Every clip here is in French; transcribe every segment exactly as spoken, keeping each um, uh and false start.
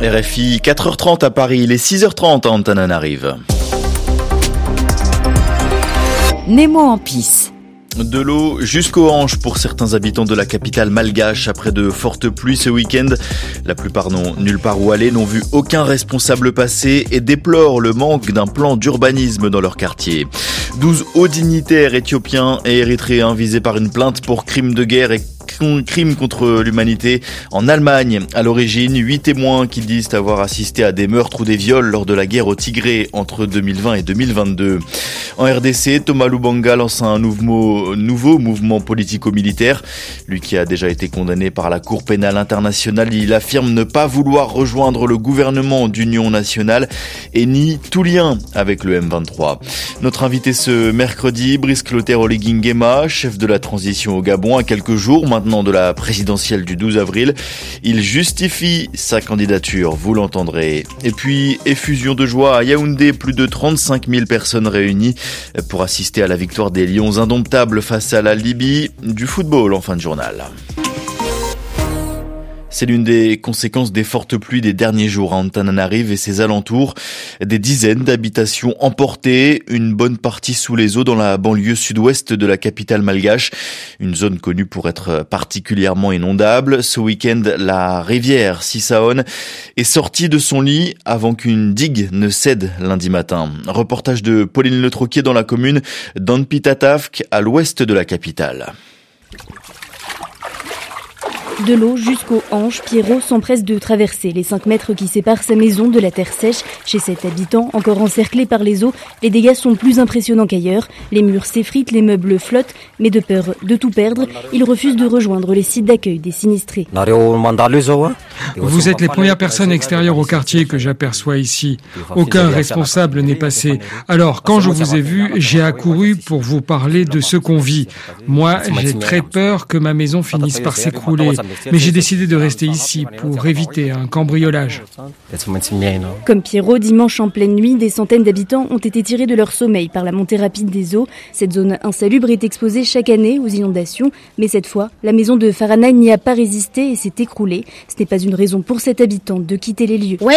R F I, quatre heures trente à Paris, il est six heures trente à Antananarive. Nemo en pisse. De l'eau jusqu'aux hanches pour certains habitants de la capitale malgache après de fortes pluies ce week-end. La plupart n'ont nulle part où aller, n'ont vu aucun responsable passer et déplorent le manque d'un plan d'urbanisme dans leur quartier. douze hauts dignitaires éthiopiens et érythréens visés par une plainte pour crimes de guerre et crimes contre l'humanité en Allemagne. À l'origine, huit témoins qui disent avoir assisté à des meurtres ou des viols lors de la guerre au Tigré entre deux mille vingt et deux mille vingt-deux. En R D C, Thomas Lubanga lance un nouveau, nouveau mouvement politico-militaire. Lui qui a déjà été condamné par la Cour pénale internationale, il affirme ne pas vouloir rejoindre le gouvernement d'union nationale et nie tout lien avec le M vingt-trois. Notre invité ce mercredi, Brice Clotaire Oligui Nguema, chef de la transition au Gabon, à quelques jours maintenant de la présidentielle du douze avril. Il justifie sa candidature, vous l'entendrez. Et puis, effusion de joie à Yaoundé, plus de trente-cinq mille personnes réunies pour assister à la victoire des Lions indomptables face à la Libye. Du football en fin de journal. C'est l'une des conséquences des fortes pluies des derniers jours à Antananarive et ses alentours. Des dizaines d'habitations emportées, une bonne partie sous les eaux dans la banlieue sud-ouest de la capitale malgache. Une zone connue pour être particulièrement inondable. Ce week-end, la rivière Sisaon est sortie de son lit avant qu'une digue ne cède lundi matin. Reportage de Pauline Le Troquier dans la commune d'Anpitatavk, à l'ouest de la capitale. De l'eau jusqu'aux hanches, Pierrot s'empresse de traverser les cinq mètres qui séparent sa maison de la terre sèche. Chez cet habitant, encore encerclé par les eaux, les dégâts sont plus impressionnants qu'ailleurs. Les murs s'effritent, les meubles flottent, mais de peur de tout perdre, il refuse de rejoindre les sites d'accueil des sinistrés. Vous êtes les premières personnes extérieures au quartier que j'aperçois ici. Aucun responsable n'est passé. Alors, quand je vous ai vu, j'ai accouru pour vous parler de ce qu'on vit. Moi, j'ai très peur que ma maison finisse par s'écrouler. Mais j'ai décidé de rester ici pour éviter un cambriolage. Comme Pierrot, dimanche en pleine nuit, des centaines d'habitants ont été tirés de leur sommeil par la montée rapide des eaux. Cette zone insalubre est exposée chaque année aux inondations. Mais cette fois, la maison de Farana n'y a pas résisté et s'est écroulée. Ce n'est pas une raison pour cet habitant de quitter les lieux.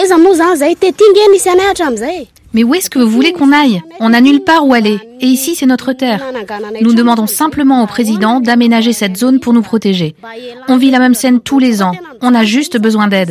Mais où est-ce que vous voulez qu'on aille ? On n'a nulle part où aller. Et ici, c'est notre terre. Nous demandons simplement au président d'aménager cette zone pour nous protéger. On vit la même scène tous les ans. On a juste besoin d'aide.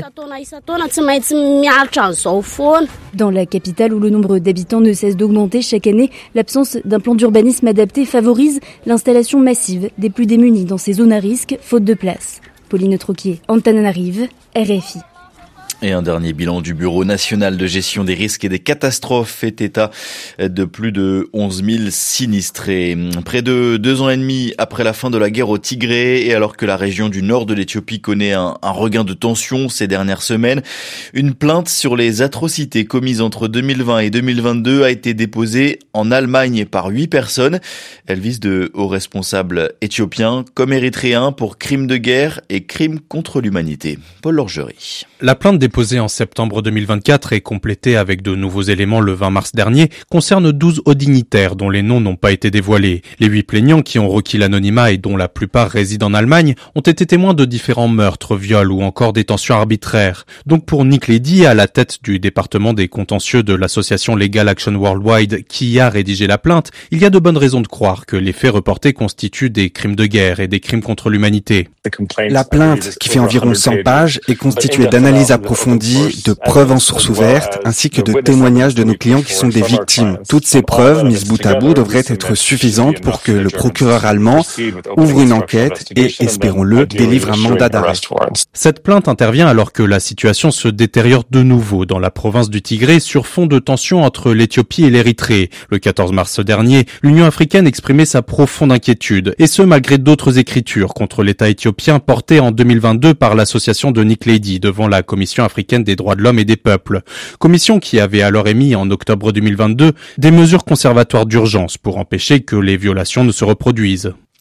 Dans la capitale où le nombre d'habitants ne cesse d'augmenter chaque année, l'absence d'un plan d'urbanisme adapté favorise l'installation massive des plus démunis dans ces zones à risque, faute de place. Pauline Troquier, Antananarive, R F I. Et un dernier bilan du Bureau national de gestion des risques et des catastrophes fait état de plus de onze mille sinistrés. Près de deux ans et demi après la fin de la guerre au Tigré et alors que la région du nord de l'Éthiopie connaît un, un regain de tension ces dernières semaines, une plainte sur les atrocités commises entre deux mille vingt et deux mille vingt-deux a été déposée en Allemagne par huit personnes. Elle vise de hauts responsables éthiopiens comme érythréens pour crimes de guerre et crimes contre l'humanité. Paul Lorgerie. La plainte déposée en septembre deux mille vingt-quatre et complétée avec de nouveaux éléments le vingt mars dernier concerne douze hauts dignitaires dont les noms n'ont pas été dévoilés. Les huit plaignants qui ont requis l'anonymat et dont la plupart résident en Allemagne ont été témoins de différents meurtres, viols ou encore détentions arbitraires. Donc pour Nick Lady, à la tête du département des contentieux de l'association Legal Action Worldwide qui a rédigé la plainte, il y a de bonnes raisons de croire que les faits reportés constituent des crimes de guerre et des crimes contre l'humanité. La plainte, qui fait environ cent pages, est constituée d'analyses approfondies, de preuves en source ouverte, ainsi que de témoignages de nos clients qui sont des victimes. Toutes ces preuves, mises bout à bout, devraient être suffisantes pour que le procureur allemand ouvre une enquête et, espérons-le, délivre un mandat d'arrêt. Cette plainte intervient alors que la situation se détériore de nouveau dans la province du Tigré sur fond de tensions entre l'Éthiopie et l'Érythrée. Le quatorze mars dernier, l'Union africaine exprimait sa profonde inquiétude, et ce malgré d'autres écritures contre l'État éthiopien portées en deux mille vingt-deux par l'association de Nick Lady devant la Commission africaine des droits de l'homme et des peuples. Commission qui avait alors émis en octobre deux mille vingt-deux des mesures conservatoires d'urgence pour empêcher que les violations ne se reproduisent.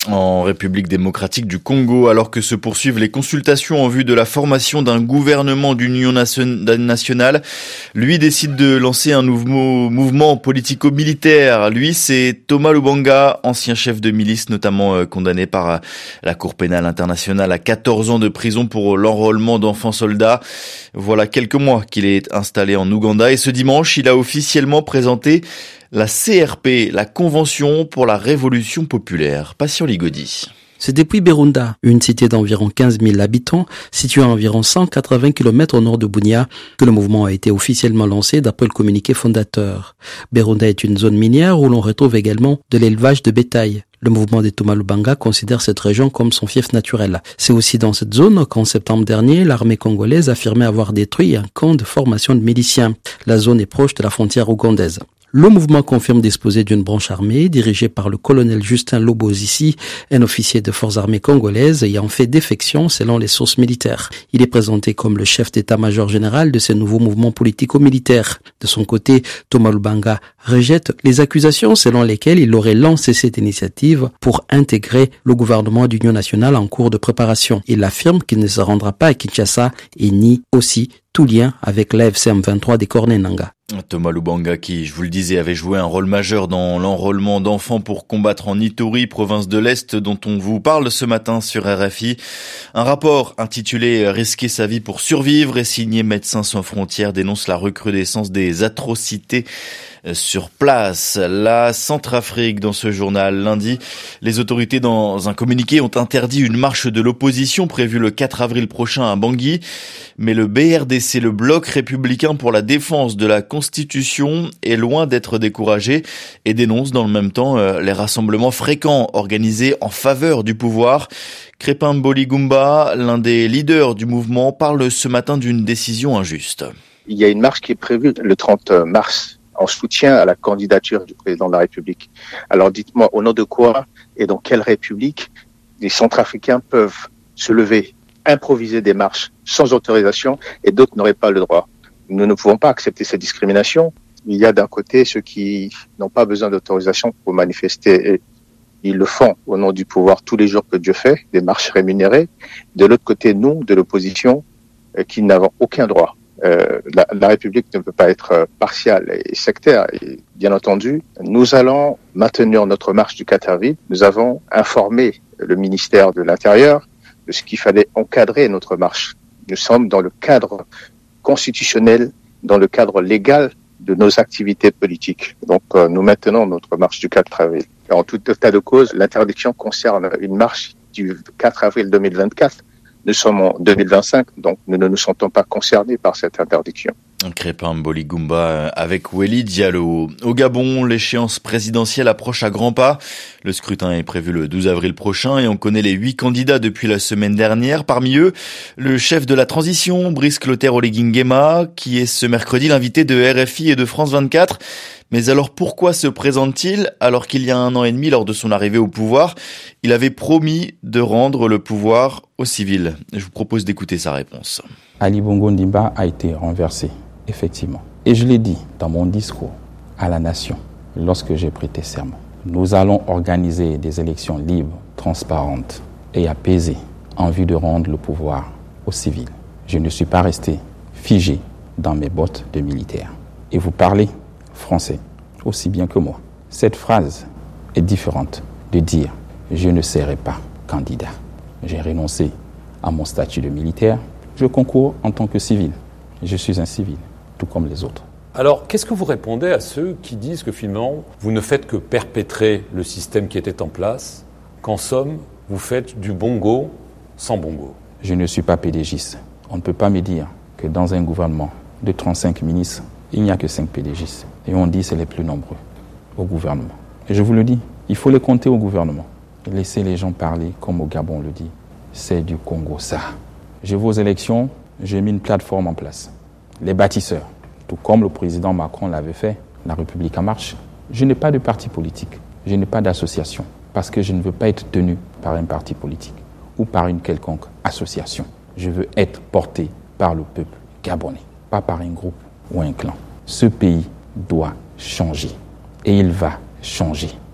En République démocratique du Congo, alors que se poursuivent les consultations en vue de la formation d'un gouvernement d'union nationale, lui décide de lancer un nouveau mouvement politico-militaire. Lui, c'est Thomas Lubanga, ancien chef de milice, notamment condamné par la Cour pénale internationale à quatorze ans de prison pour l'enrôlement d'enfants soldats. Voilà quelques mois qu'il est installé en Ouganda et ce dimanche, il a officiellement présenté la C R P, la Convention pour la Révolution populaire. Patient Ligodi. C'est depuis Berunda, une cité d'environ quinze mille habitants, située à environ cent quatre-vingts kilomètres au nord de Bunia, que le mouvement a été officiellement lancé d'après le communiqué fondateur. Berunda est une zone minière où l'on retrouve également de l'élevage de bétail. Le mouvement des Thomas Lubanga considère cette région comme son fief naturel. C'est aussi dans cette zone qu'en septembre dernier, l'armée congolaise affirmait avoir détruit un camp de formation de miliciens. La zone est proche de la frontière ougandaise. Le mouvement confirme disposer d'une branche armée dirigée par le colonel Justin Lobozisi, un officier de forces armées congolaises ayant fait défection selon les sources militaires. Il est présenté comme le chef d'état-major général de ce nouveau mouvement politico-militaire. De son côté, Thomas Lubanga rejette les accusations selon lesquelles il aurait lancé cette initiative pour intégrer le gouvernement d'union nationale en cours de préparation. Il affirme qu'il ne se rendra pas à Kinshasa et nie aussi tout lien avec l'A F C M vingt-trois des Cornenanga. Thomas Lubanga qui, je vous le disais, avait joué un rôle majeur dans l'enrôlement d'enfants pour combattre en Ituri, province de l'Est, dont on vous parle ce matin sur R F I. Un rapport intitulé « Risquer sa vie pour survivre » et signé Médecins sans frontières dénonce la recrudescence des atrocités sur place. La Centrafrique, dans ce journal, lundi, les autorités dans un communiqué ont interdit une marche de l'opposition prévue le quatre avril prochain à Bangui. Mais le B R D C, le bloc républicain pour la défense de la Constitution, est loin d'être découragé et dénonce dans le même temps euh, les rassemblements fréquents organisés en faveur du pouvoir. Crépin Mboligumba, l'un des leaders du mouvement, parle ce matin d'une décision injuste. Il y a une marche qui est prévue le trente mars en soutien à la candidature du président de la République. Alors dites-moi, au nom de quoi et dans quelle République les Centrafricains peuvent se lever, improviser des marches sans autorisation et d'autres n'auraient pas le droit. Nous ne pouvons pas accepter cette discrimination. Il y a d'un côté ceux qui n'ont pas besoin d'autorisation pour manifester et ils le font au nom du pouvoir tous les jours que Dieu fait, des marches rémunérées. De l'autre côté, nous, de l'opposition, qui n'avons aucun droit. Euh, la, la République ne peut pas être partiale et sectaire. Et bien entendu, nous allons maintenir notre marche du quatre avril. Nous avons informé le ministère de l'Intérieur de ce qu'il fallait encadrer notre marche. Nous sommes dans le cadre constitutionnel, dans le cadre légal de nos activités politiques. Donc euh, nous maintenons notre marche du quatre avril. Et en tout état de cause, l'interdiction concerne une marche du quatre avril deux mille vingt-quatre. Nous sommes en deux mille vingt-cinq, donc nous ne nous sentons pas concernés par cette interdiction. Crépin Mboligumba avec Wely Diallo. Au Gabon, l'échéance présidentielle approche à grands pas. Le scrutin est prévu le douze avril prochain et on connaît les huit candidats depuis la semaine dernière. Parmi eux, le chef de la transition, Brice Clotaire Oligui Nguema, qui est ce mercredi l'invité de R F I et de France vingt-quatre. Mais alors pourquoi se présente-t-il alors qu'il y a un an et demi, lors de son arrivée au pouvoir, il avait promis de rendre le pouvoir aux civils? Je vous propose d'écouter sa réponse. Ali Bongo Ondimba a été renversé, effectivement. Et je l'ai dit dans mon discours à la nation lorsque j'ai prêté serment. Nous allons organiser des élections libres, transparentes et apaisées en vue de rendre le pouvoir aux civils. Je ne suis pas resté figé dans mes bottes de militaire. Et vous parlez français aussi bien que moi. Cette phrase est différente de dire « je ne serai pas candidat ». J'ai renoncé à mon statut de militaire. Je concours en tant que civil. Je suis un civil, tout comme les autres. Alors, qu'est-ce que vous répondez à ceux qui disent que finalement, vous ne faites que perpétrer le système qui était en place, qu'en somme, vous faites du bongo sans bongo? Je ne suis pas pédégiste. On ne peut pas me dire que dans un gouvernement de trente-cinq ministres, il n'y a que cinq pédégistes. Et on dit que c'est les plus nombreux au gouvernement. Et je vous le dis, il faut les compter au gouvernement. Laissez les gens parler comme au Gabon le dit. C'est du Congo, ça. Je vais aux élections, j'ai mis une plateforme en place. Les bâtisseurs, tout comme le président Macron l'avait fait, la République en marche. Je n'ai pas de parti politique, je n'ai pas d'association, parce que je ne veux pas être tenu par un parti politique ou par une quelconque association. Je veux être porté par le peuple gabonais, pas par un groupe ou un clan. Ce pays doit changer et il va changer.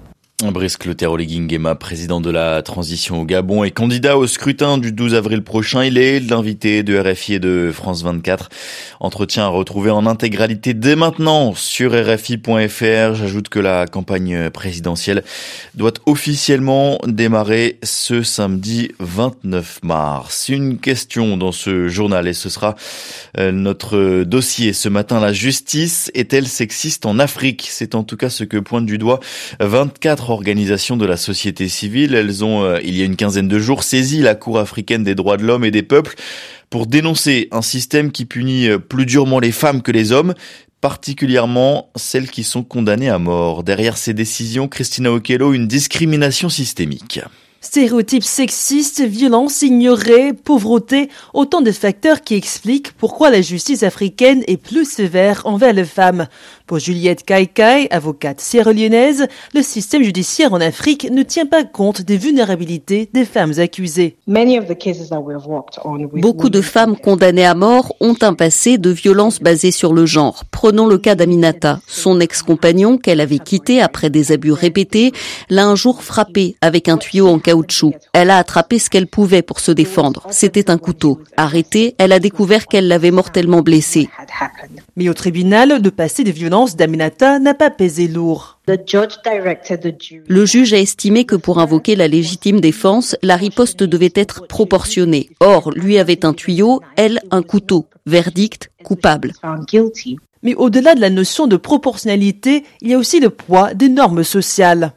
Brice Clotaire-Oligui Nguema, président de la transition au Gabon et candidat au scrutin du douze avril prochain. Il est l'invité de R F I et de France vingt-quatre. Entretien à retrouver en intégralité dès maintenant sur R F I point F R. J'ajoute que la campagne présidentielle doit officiellement démarrer ce samedi vingt-neuf mars. Une question dans ce journal et ce sera notre dossier ce matin. La justice est-elle sexiste en Afrique? C'est en tout cas ce que pointe du doigt vingt-quatre organisations de la société civile. Elles ont, euh, il y a une quinzaine de jours, saisi la Cour africaine des droits de l'homme et des peuples pour dénoncer un système qui punit plus durement les femmes que les hommes, particulièrement celles qui sont condamnées à mort. Derrière ces décisions, Christina Okello, une discrimination systémique. Stéréotypes sexistes, violences ignorées, pauvreté, autant de facteurs qui expliquent pourquoi la justice africaine est plus sévère envers les femmes. Pour Juliette Kaikai, avocate sierra-léonaise, le système judiciaire en Afrique ne tient pas compte des vulnérabilités des femmes accusées. Beaucoup de femmes condamnées à mort ont un passé de violence basée sur le genre. Prenons le cas d'Aminata. Son ex-compagnon, qu'elle avait quitté après des abus répétés, l'a un jour frappée avec un tuyau en caoutchouc. Elle a attrapé ce qu'elle pouvait pour se défendre. C'était un couteau. Arrêtée, elle a découvert qu'elle l'avait mortellement blessée. Mais au tribunal, le passé de violence d'Aminata n'a pas pesé lourd. Le juge a estimé que pour invoquer la légitime défense, la riposte devait être proportionnée. Or, lui avait un tuyau, elle un couteau. Verdict, coupable. Mais au-delà de la notion de proportionnalité, il y a aussi le poids des normes sociales.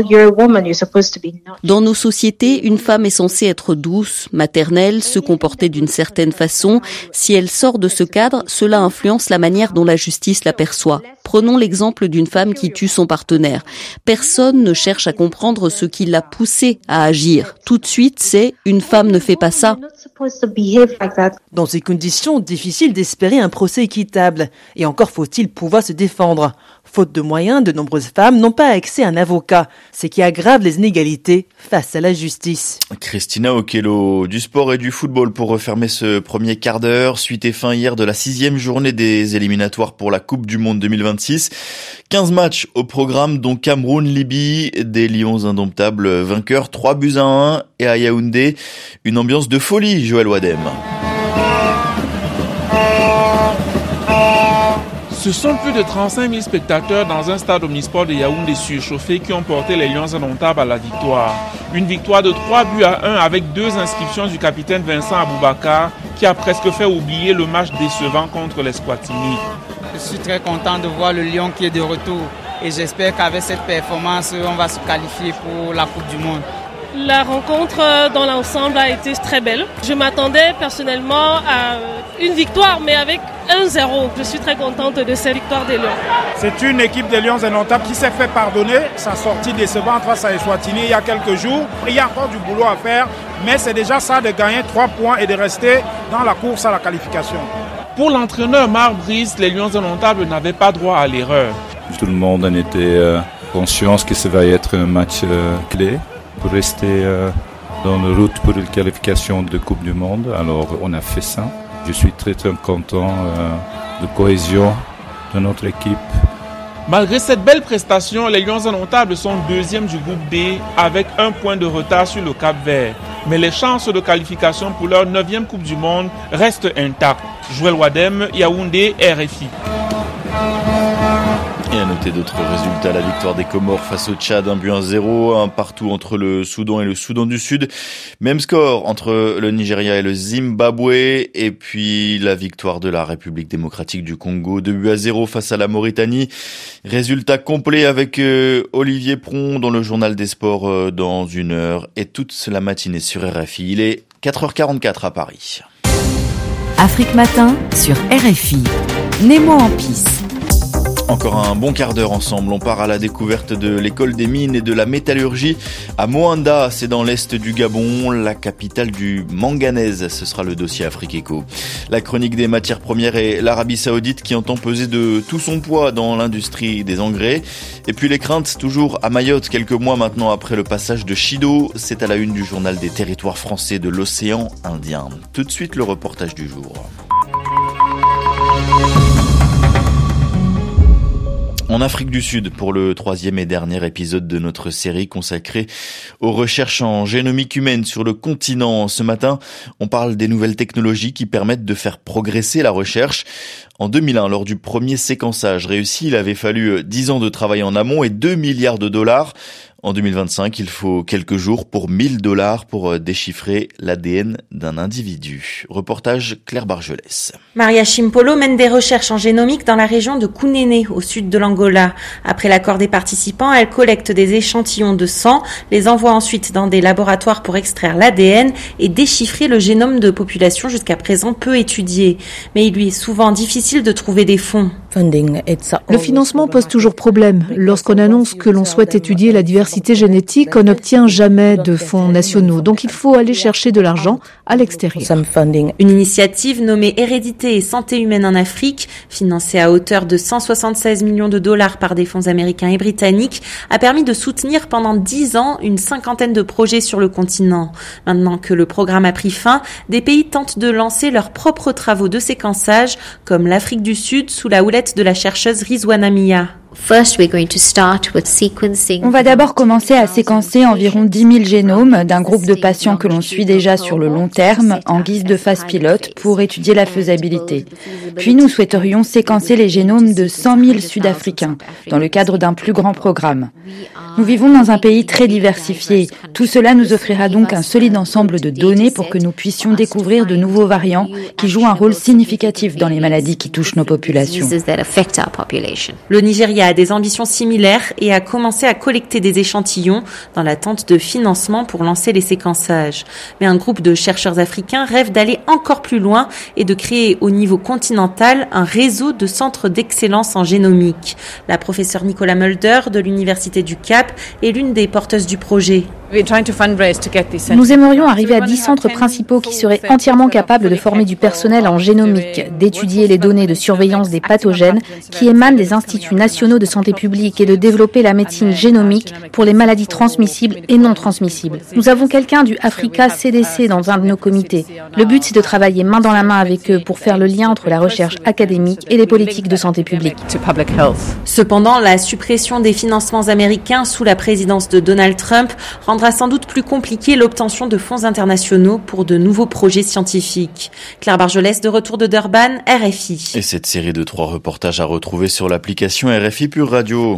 Dans nos sociétés, une femme est censée être douce, maternelle, se comporter d'une certaine façon. Si elle sort de ce cadre, cela influence la manière dont la justice l'aperçoit. Prenons l'exemple d'une femme qui tue son partenaire. Personne ne cherche à comprendre ce qui l'a poussée à agir. Tout de suite, c'est « une femme ne fait pas ça ». Dans ces conditions, difficile d'espérer un procès équitable. Et encore faut-il pouvoir se défendre. Faute de moyens, de nombreuses femmes n'ont pas accès à un avocat, ce qui aggrave les inégalités face à la justice. Christina Okello, du sport et du football pour refermer ce premier quart d'heure. Suite et fin hier de la sixième journée des éliminatoires pour la Coupe du Monde deux mille vingt-six. quinze matchs au programme, dont Cameroun-Libye, des Lions indomptables vainqueurs, trois buts à un, et à Yaoundé, une ambiance de folie, Joël Wadem. Ce sont plus de trente-cinq mille spectateurs dans un stade omnisport de Yaoundé surchauffé qui ont porté les Lions indomptables à la victoire. Une victoire de trois buts à un avec deux inscriptions du capitaine Vincent Aboubakar qui a presque fait oublier le match décevant contre les Squatini. Je suis très content de voir le Lion qui est de retour et j'espère qu'avec cette performance, on va se qualifier pour la Coupe du Monde. La rencontre dans l'ensemble a été très belle. Je m'attendais personnellement à une victoire, mais avec un zéro. Je suis très contente de cette victoire des Lions. C'est une équipe des Lions indomptables qui s'est fait pardonner sa sortie décevante face à Eswatini il y a quelques jours. Il y a encore du boulot à faire, mais c'est déjà ça de gagner trois points et de rester dans la course à la qualification. Pour l'entraîneur Marc Brice, les Lions indomptables n'avaient pas droit à l'erreur. Tout le monde en était euh, conscient que ça va être un match euh, clé pour rester euh, dans la route pour une qualification de Coupe du Monde. Alors on a fait ça. Je suis très très content euh, de cohésion de notre équipe. Malgré cette belle prestation, les Lions indomptables sont deuxième du groupe B avec un point de retard sur le Cap-Vert. Mais les chances de qualification pour leur neuvième Coupe du Monde restent intactes. Joël Wadem, Yaoundé, R F I. Et à noter d'autres résultats, la victoire des Comores face au Tchad, un but à zéro, un partout entre le Soudan et le Soudan du Sud. Même score entre le Nigeria et le Zimbabwe. Et puis la victoire de la République démocratique du Congo, deux buts à zéro face à la Mauritanie. Résultat complet avec euh, Olivier Pron dans le journal des sports euh, dans une heure. Et toute la matinée sur R F I. Il est quatre heures quarante-quatre à Paris. Afrique Matin sur R F I. Nemo en pisse. Encore un bon quart d'heure ensemble. On part à la découverte de l'école des mines et de la métallurgie à Moanda. C'est dans l'est du Gabon, la capitale du manganèse. Ce sera le dossier Afrique Éco. La chronique des matières premières et l'Arabie Saoudite qui entend peser de tout son poids dans l'industrie des engrais. Et puis les craintes toujours à Mayotte, quelques mois maintenant après le passage de Chido. C'est à la une du journal des territoires français de l'océan Indien. Tout de suite le reportage du jour. En Afrique du Sud, pour le troisième et dernier épisode de notre série consacrée aux recherches en génomique humaine sur le continent. Ce matin, on parle des nouvelles technologies qui permettent de faire progresser la recherche. En deux mille un, lors du premier séquençage réussi, il avait fallu dix ans de travail en amont et deux milliards de dollars. En deux mille vingt-cinq, il faut quelques jours pour mille dollars pour déchiffrer l'A D N d'un individu. Reportage Claire Bargelès. Maria Chimpolo mène des recherches en génomique dans la région de Kunene, au sud de l'Angola. Après l'accord des participants, elle collecte des échantillons de sang, les envoie ensuite dans des laboratoires pour extraire l'A D N et déchiffrer le génome de populations jusqu'à présent peu étudiées. Mais il lui est souvent difficile de trouver des fonds. Le financement pose toujours problème. Lorsqu'on annonce que l'on souhaite étudier la diversité génétique, on n'obtient jamais de fonds nationaux. Donc il faut aller chercher de l'argent à l'extérieur. Une initiative nommée Hérédité et santé humaine en Afrique, financée à hauteur de cent soixante-seize millions de dollars par des fonds américains et britanniques, a permis de soutenir pendant dix ans une cinquantaine de projets sur le continent. Maintenant que le programme a pris fin, des pays tentent de lancer leurs propres travaux de séquençage, comme l'Afrique du Sud sous la houlette de la chercheuse Rizwana Mia. On va d'abord commencer à séquencer environ dix mille génomes d'un groupe de patients que l'on suit déjà sur le long terme en guise de phase pilote pour étudier la faisabilité. Puis nous souhaiterions séquencer les génomes de cent mille Sud-Africains dans le cadre d'un plus grand programme. Nous vivons dans un pays très diversifié. Tout cela nous offrira donc un solide ensemble de données pour que nous puissions découvrir de nouveaux variants qui jouent un rôle significatif dans les maladies qui touchent nos populations. Le Nigeria a des ambitions similaires et a commencé à collecter des échantillons dans l'attente de financement pour lancer les séquençages. Mais un groupe de chercheurs africains rêve d'aller encore plus loin et de créer au niveau continental un réseau de centres d'excellence en génomique. La professeure Nicola Mulder de l'Université du Cap est l'une des porteuses du projet. Nous aimerions arriver à dix centres principaux qui seraient entièrement capables de former du personnel en génomique, d'étudier les données de surveillance des pathogènes qui émanent des instituts nationaux de santé publique et de développer la médecine génomique pour les maladies transmissibles et non transmissibles. Nous avons quelqu'un du Africa C D C dans un de nos comités. Le but, c'est de travailler main dans la main avec eux pour faire le lien entre la recherche académique et les politiques de santé publique. Cependant, la suppression des financements américains sous la présidence de Donald Trump rendra sans doute plus compliqué l'obtention de fonds internationaux pour de nouveaux projets scientifiques. Claire Bargelès, de retour de Durban, R F I. Et cette série de trois reportages à retrouver sur l'application R F I Pure Radio.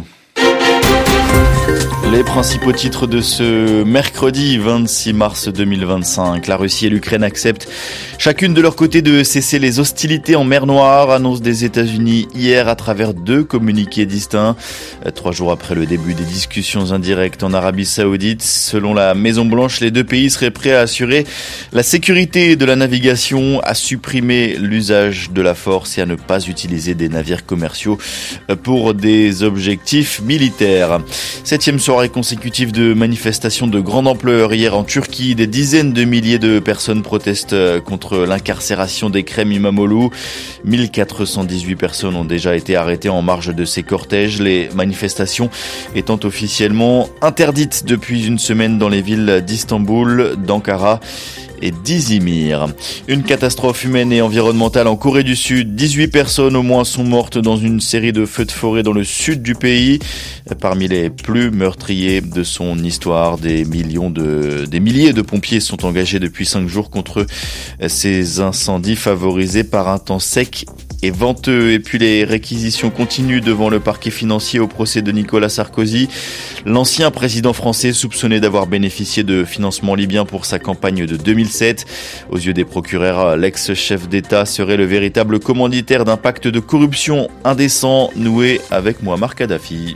Les principaux titres de ce mercredi vingt-six mars deux mille vingt-cinq. La Russie et l'Ukraine acceptent chacune de leur côté de cesser les hostilités en mer Noire, annonce des États-Unis hier à travers deux communiqués distincts. Trois jours après le début des discussions indirectes en Arabie Saoudite, selon la Maison-Blanche, les deux pays seraient prêts à assurer la sécurité de la navigation, à supprimer l'usage de la force et à ne pas utiliser des navires commerciaux pour des objectifs militaires. Septième soirée consécutive de manifestations de grande ampleur hier en Turquie. Des dizaines de milliers de personnes protestent contre l'incarcération d'Ekrem İmamoğlu. mille quatre cent dix-huit personnes ont déjà été arrêtées en marge de ces cortèges. Les manifestations étant officiellement interdites depuis une semaine dans les villes d'Istanbul, d'Ankara et d'Izmir. Une catastrophe humaine et environnementale en Corée du Sud. dix-huit personnes au moins sont mortes dans une série de feux de forêt dans le sud du pays. Parmi les plus meurtriers de son histoire, des millions de, des milliers de pompiers sont engagés depuis cinq jours contre ces incendies favorisés par un temps sec et venteux. Et puis les réquisitions continuent devant le parquet financier au procès de Nicolas Sarkozy. L'ancien président français soupçonné d'avoir bénéficié de financement libyen pour sa campagne de deux mille sept. Aux yeux des procureurs, l'ex-chef d'État serait le véritable commanditaire d'un pacte de corruption indécent noué avec Mouammar Kadhafi.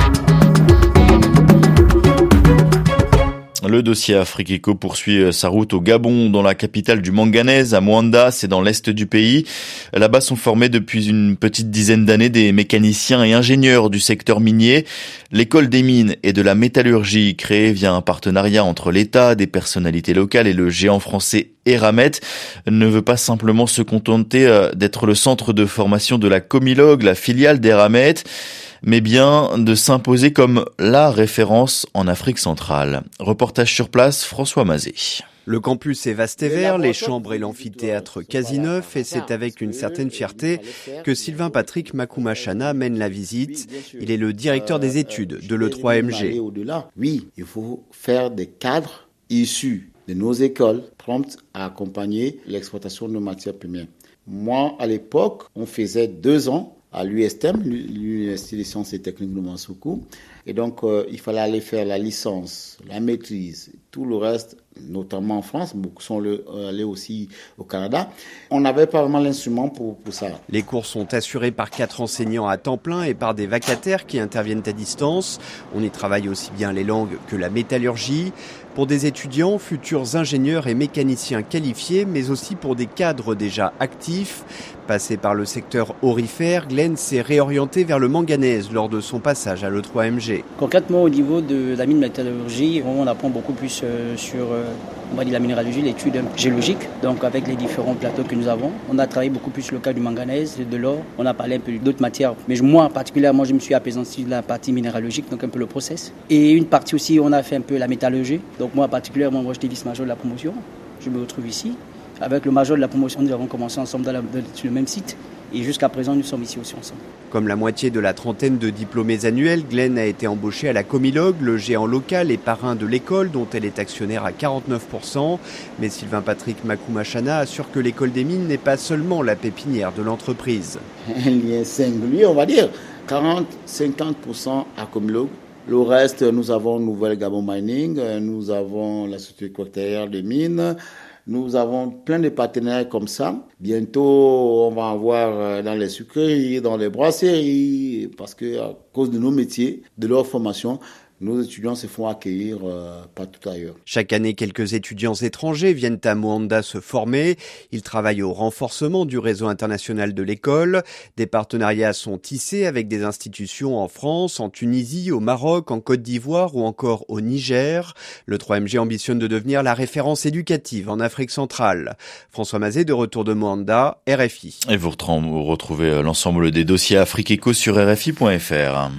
Le dossier Afrique Eco poursuit sa route au Gabon, dans la capitale du manganèse, à Moanda, c'est dans l'est du pays. Là-bas sont formés depuis une petite dizaine d'années des mécaniciens et ingénieurs du secteur minier. L'école des mines et de la métallurgie, créée via un partenariat entre l'État, des personnalités locales et le géant français Eramet, ne veut pas simplement se contenter d'être le centre de formation de la Comilog, la filiale d'Eramet, mais bien de s'imposer comme la référence en Afrique centrale. Reportage sur place, François Mazet. Le campus est vaste et vert, les chambres et l'amphithéâtre quasi neufs, et c'est avec une certaine fierté que Sylvain Patrick Makoumachana mène la visite. Il est le directeur des études de l'E trois M G. Oui, il faut faire des cadres issus de nos écoles promptes à accompagner l'exploitation de nos matières premières. Moi, à l'époque, on faisait deux ans à l'U S T E M, l'Université des sciences et techniques de Moussoukou. Et donc, euh, il fallait aller faire la licence, la maîtrise, tout le reste, notamment en France. Beaucoup sont le, euh, allés aussi au Canada. On n'avait pas vraiment l'instrument pour, pour ça. Les cours sont assurés par quatre enseignants à temps plein et par des vacataires qui interviennent à distance. On y travaille aussi bien les langues que la métallurgie. Pour des étudiants, futurs ingénieurs et mécaniciens qualifiés, mais aussi pour des cadres déjà actifs. Passé par le secteur aurifère, Glenn s'est réorienté vers le manganèse lors de son passage à l'E trois M G. Concrètement, au niveau de la mine métallurgie, on apprend beaucoup plus euh, sur euh, on va dire la minéralogie, l'étude géologique. Donc avec les différents plateaux que nous avons, on a travaillé beaucoup plus le cas du manganèse, de l'or. On a parlé un peu d'autres matières. Mais moi, particulièrement, je me suis apaisanti de la partie minéralogique, donc un peu le process. Et une partie aussi, on a fait un peu la métallurgie. Donc moi, particulièrement, moi, j'étais vice-major de la promotion. Je me retrouve ici. Avec le major de la promotion, nous avons commencé ensemble dans la, sur le même site. Et jusqu'à présent, nous sommes ici aussi ensemble. Comme la moitié de la trentaine de diplômés annuels, Glenn a été embauché à la Comilog, le géant local et parrain de l'école dont elle est actionnaire à quarante-neuf pour cent. Mais Sylvain Patrick Makoumachana assure que l'école des mines n'est pas seulement la pépinière de l'entreprise. Un lien singulier, on va dire. quarante à cinquante pour cent à Comilog. Le reste, nous avons Nouvelle Gabon Mining, nous avons la société quaternaire des mines. Nous avons plein de partenaires comme ça. Bientôt, on va avoir dans les sucreries, dans les brasseries, parce que à cause de nos métiers, de leur formation, nos étudiants se font accueillir euh, partout ailleurs. Chaque année, quelques étudiants étrangers viennent à Moanda se former. Ils travaillent au renforcement du réseau international de l'école. Des partenariats sont tissés avec des institutions en France, en Tunisie, au Maroc, en Côte d'Ivoire ou encore au Niger. Le trois M G ambitionne de devenir la référence éducative en Afrique centrale. François Mazet, de retour de Moanda, R F I. Et vous retrouvez l'ensemble des dossiers Afrique Éco sur R F I point F R.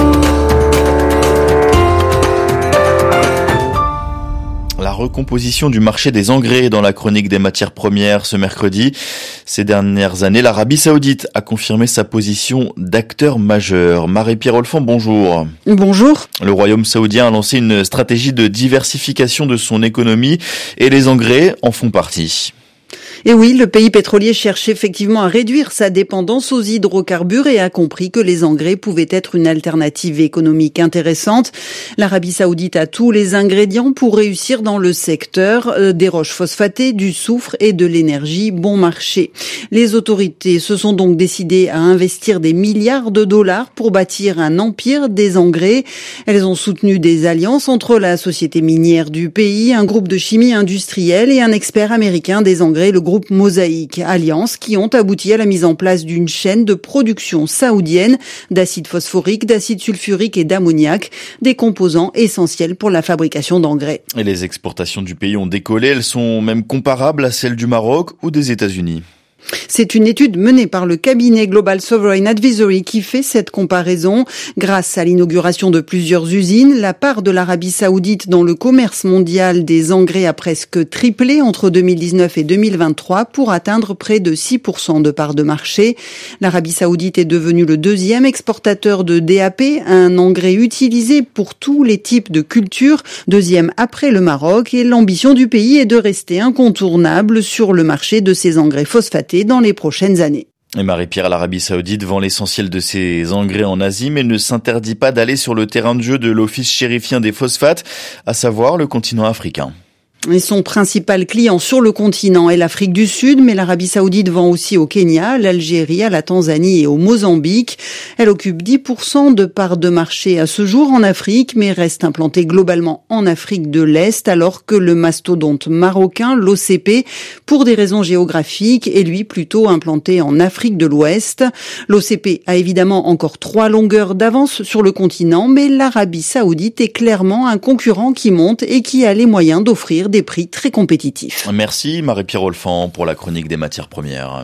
La recomposition du marché des engrais dans la chronique des matières premières ce mercredi. Ces dernières années, l'Arabie Saoudite a confirmé sa position d'acteur majeur. Marie-Pierre Olfan, bonjour. Bonjour. Le Royaume saoudien a lancé une stratégie de diversification de son économie et les engrais en font partie. Et oui, le pays pétrolier cherche effectivement à réduire sa dépendance aux hydrocarbures et a compris que les engrais pouvaient être une alternative économique intéressante. L'Arabie Saoudite a tous les ingrédients pour réussir dans le secteur, des roches phosphatées, du soufre et de l'énergie bon marché. Les autorités se sont donc décidées à investir des milliards de dollars pour bâtir un empire des engrais. Elles ont soutenu des alliances entre la société minière du pays, un groupe de chimie industrielle et un expert américain des engrais, le groupe Mosaïque Alliance, qui ont abouti à la mise en place d'une chaîne de production saoudienne d'acide phosphorique, d'acide sulfurique et d'ammoniac, des composants essentiels pour la fabrication d'engrais. Et les exportations du pays ont décollé, elles sont même comparables à celles du Maroc ou des États-Unis. C'est une étude menée par le cabinet Global Sovereign Advisory qui fait cette comparaison. Grâce à l'inauguration de plusieurs usines, la part de l'Arabie Saoudite dans le commerce mondial des engrais a presque triplé entre deux mille dix-neuf et deux mille vingt-trois pour atteindre près de six pour cent de part de marché. L'Arabie Saoudite est devenue le deuxième exportateur de D A P, un engrais utilisé pour tous les types de cultures, deuxième après le Maroc, et l'ambition du pays est de rester incontournable sur le marché de ces engrais phosphatés dans les prochaines années. Et Marie-Pierre, l'Arabie Saoudite vend l'essentiel de ses engrais en Asie, mais ne s'interdit pas d'aller sur le terrain de jeu de l'Office chérifien des phosphates, à savoir le continent africain. Et son principal client sur le continent est l'Afrique du Sud, mais l'Arabie Saoudite vend aussi au Kenya, à l'Algérie, à la Tanzanie et au Mozambique. Elle occupe dix pour cent de parts de marché à ce jour en Afrique, mais reste implantée globalement en Afrique de l'Est, alors que le mastodonte marocain, l'O C P, pour des raisons géographiques, est lui plutôt implanté en Afrique de l'Ouest. L'O C P a évidemment encore trois longueurs d'avance sur le continent, mais l'Arabie Saoudite est clairement un concurrent qui monte et qui a les moyens d'offrir des prix très compétitifs. Merci Marie-Pierre Olfan pour la chronique des matières premières.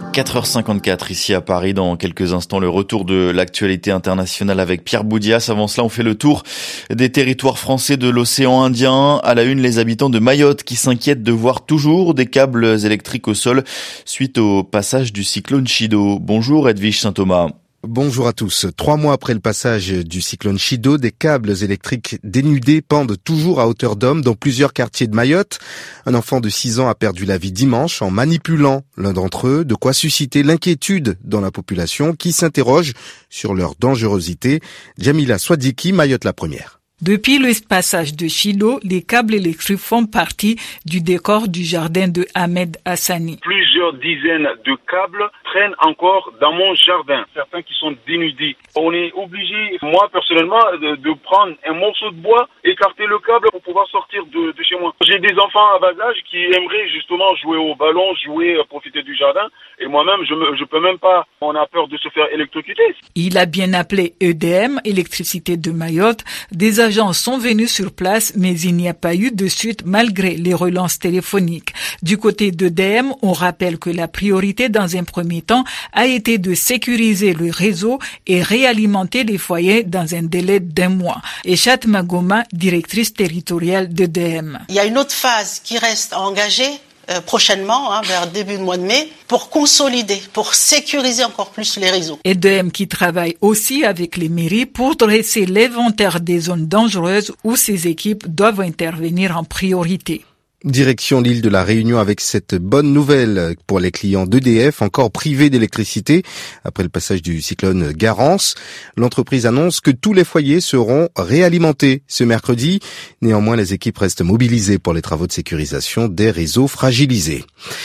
quatre heures cinquante-quatre ici à Paris. Dans quelques instants, le retour de l'actualité internationale avec Pierre Boudias. Avant cela, on fait le tour des territoires français de l'océan Indien. À la une, les habitants de Mayotte qui s'inquiètent de voir toujours des câbles électriques au sol suite au passage du cyclone Chido. Bonjour Edwige Saint-Thomas. Bonjour à tous. Trois mois après le passage du cyclone Chido, des câbles électriques dénudés pendent toujours à hauteur d'homme dans plusieurs quartiers de Mayotte. Un enfant de six ans a perdu la vie dimanche en manipulant l'un d'entre eux, de quoi susciter l'inquiétude dans la population qui s'interroge sur leur dangerosité. Jamila Swadiki, Mayotte la première. Depuis le passage de Chido, les câbles électriques font partie du décor du jardin de Ahmed Hassani. Plusieurs dizaines de câbles traînent encore dans mon jardin, certains qui sont dénudés. On est obligé, moi personnellement, de, de prendre un morceau de bois, écarter le câble pour pouvoir sortir de, de chez moi. J'ai des enfants à bas âge qui aimeraient justement jouer au ballon, jouer, profiter du jardin. Et moi-même, je ne peux même pas, on a peur de se faire électrocuter. Il a bien appelé E D M, Électricité de Mayotte. Des agents sont venus sur place, mais il n'y a pas eu de suite malgré les relances téléphoniques. Du côté d'E D M, on rappelle que la priorité dans un premier temps a été de sécuriser le réseau et réalimenter les foyers dans un délai d'un mois. Echat Magoma, directrice territoriale d'E D M. Il y a une autre phase qui reste engagée euh, prochainement, hein, vers début du mois de mai, pour consolider, pour sécuriser encore plus les réseaux. E D M qui travaille aussi avec les mairies pour dresser l'inventaire des zones dangereuses où ces équipes doivent intervenir en priorité. Direction l'île de la Réunion avec cette bonne nouvelle pour les clients d'E D F encore privés d'électricité après le passage du cyclone Garance. L'entreprise annonce que tous les foyers seront réalimentés ce mercredi. Néanmoins, les équipes restent mobilisées pour les travaux de sécurisation des réseaux fragilisés.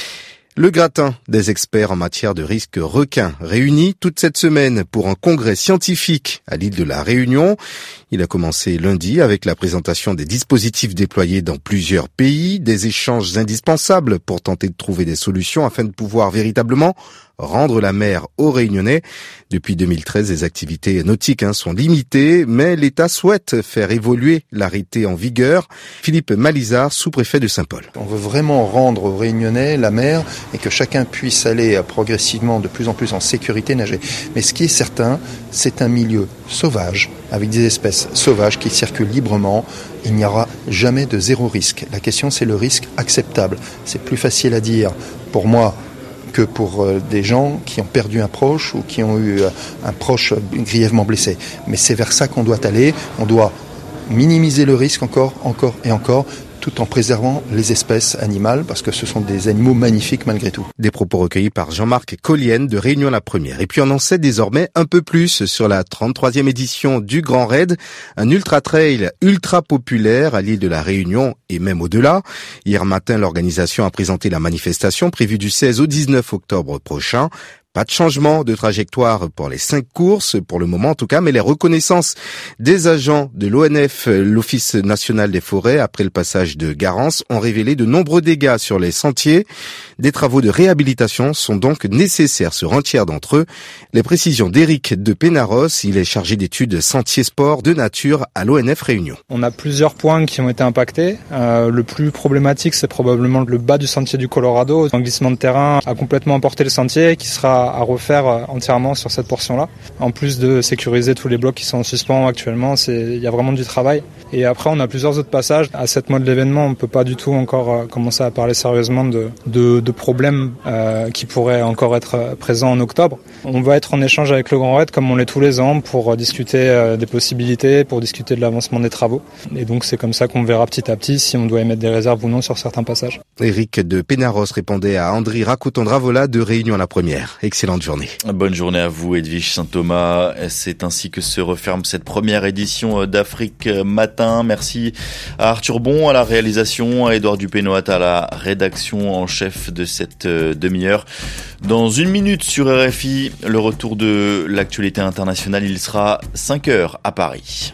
Le gratin des experts en matière de risque requin réunis toute cette semaine pour un congrès scientifique à l'île de la Réunion. Il a commencé lundi avec la présentation des dispositifs déployés dans plusieurs pays, des échanges indispensables pour tenter de trouver des solutions afin de pouvoir véritablement rendre la mer aux Réunionnais. Depuis deux mille treize, les activités nautiques hein, sont limitées, mais l'État souhaite faire évoluer l'arrêté en vigueur. Philippe Malizard, sous-préfet de Saint-Paul. On veut vraiment rendre aux Réunionnais la mer et que chacun puisse aller progressivement de plus en plus en sécurité nager. Mais ce qui est certain, c'est un milieu sauvage, avec des espèces sauvages qui circulent librement. Il n'y aura jamais de zéro risque. La question, c'est le risque acceptable. C'est plus facile à dire pour moi que pour des gens qui ont perdu un proche ou qui ont eu un proche grièvement blessé. Mais c'est vers ça qu'on doit aller. On doit minimiser le risque encore, encore et encore, tout en préservant les espèces animales, parce que ce sont des animaux magnifiques malgré tout. Des propos recueillis par Jean-Marc Collienne de Réunion la Première. Et puis on en sait désormais un peu plus sur la trente-troisième édition du Grand Raid, un ultra-trail ultra populaire à l'île de la Réunion et même au-delà. Hier matin, l'organisation a présenté la manifestation prévue du seize au dix-neuf octobre prochain. Pas de changement de trajectoire pour les cinq courses, pour le moment en tout cas, mais les reconnaissances des agents de l'O N F, l'Office national des forêts, après le passage de Garance, ont révélé de nombreux dégâts sur les sentiers. Des travaux de réhabilitation sont donc nécessaires sur un tiers d'entre eux. Les précisions d'Éric de Pénaros, il est chargé d'études sentiers sport de nature à l'O N F Réunion. On a plusieurs points qui ont été impactés. Euh, le plus problématique, c'est probablement le bas du sentier du Colorado. Un glissement de terrain a complètement emporté le sentier qui sera à refaire entièrement sur cette portion-là. En plus de sécuriser tous les blocs qui sont en suspens actuellement, c'est, il y a vraiment du travail. Et après, on a plusieurs autres passages. À sept mois de l'événement, on ne peut pas du tout encore commencer à parler sérieusement de, de, de problèmes euh, qui pourraient encore être présents en octobre. On va être en échange avec le Grand Raid, comme on l'est tous les ans, pour discuter euh, des possibilités, pour discuter de l'avancement des travaux. Et donc, c'est comme ça qu'on verra petit à petit si on doit émettre des réserves ou non sur certains passages. Éric de Pénaros répondait à Andri Racoton-Dravola de Réunion la Première. Excellente journée. Bonne journée à vous, Edwige Saint-Thomas. C'est ainsi que se referme cette première édition d'Afrique Matin. Merci à Arthur Bon à la réalisation, à Édouard Dupénoat à la rédaction en chef de cette demi-heure. Dans une minute sur R F I, le retour de l'actualité internationale, il sera cinq heures à Paris.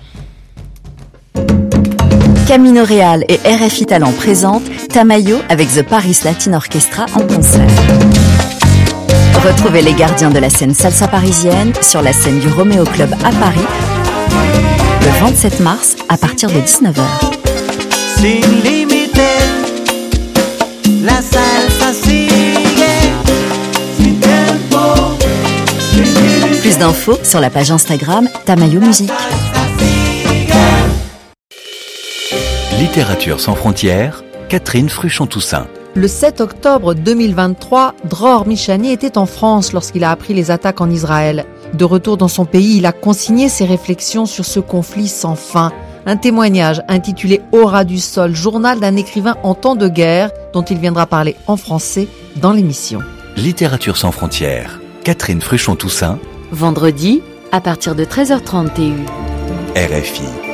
Camino Real et R F I Talent présentent Tamayo avec The Paris Latin Orchestra en concert. Retrouvez les gardiens de la scène salsa parisienne sur la scène du Roméo Club à Paris le vingt-sept mars à partir de dix-neuf heures. Sin límite, la salsa sigue sin d'infos sur la page Instagram Tamayo Musique. Littérature sans frontières, Catherine Fruchon-Toussaint. Le sept octobre deux mille vingt-trois, Dror Michani était en France lorsqu'il a appris les attaques en Israël. De retour dans son pays, il a consigné ses réflexions sur ce conflit sans fin. Un témoignage intitulé Au ras du sol, journal d'un écrivain en temps de guerre, dont il viendra parler en français dans l'émission. Littérature sans frontières, Catherine Fruchon-Toussaint. Vendredi, à partir de treize heures trente T U. R F I.